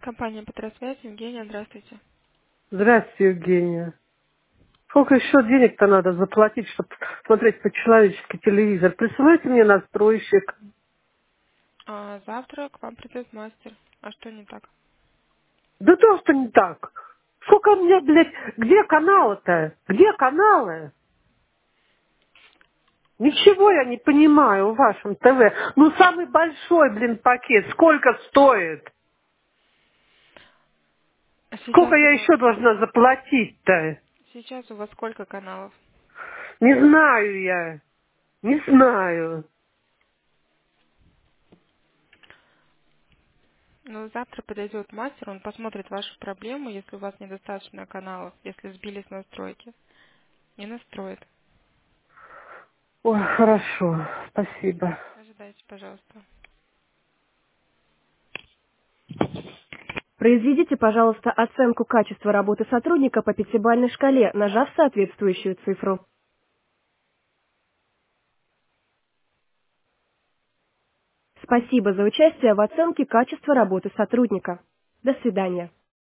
Компания «Петросвязь», Евгения, здравствуйте. Здравствуйте, Евгения. Сколько еще денег-то надо заплатить, чтобы смотреть по-человечески телевизор? Присылайте мне настройщик. Завтра к вам придет мастер. А что не так? Да то, что не так. Сколько у меня, блядь, где каналы-то? Где каналы? Ничего я не понимаю в вашем ТВ. Ну, самый большой, блин, пакет. Сколько стоит? Сейчас Сколько у я вас, еще должна заплатить-то? сейчас у вас сколько каналов? Не знаю я. Не знаю. Ну, завтра подойдет мастер, он посмотрит вашу проблему, если у вас недостаточно каналов, если сбились настройки. Не настроит. Ой, хорошо. Спасибо. Ожидайте, пожалуйста. Произведите, пожалуйста, оценку качества работы сотрудника по пятибалльной шкале, нажав соответствующую цифру. Спасибо за участие в оценке качества работы сотрудника. До свидания.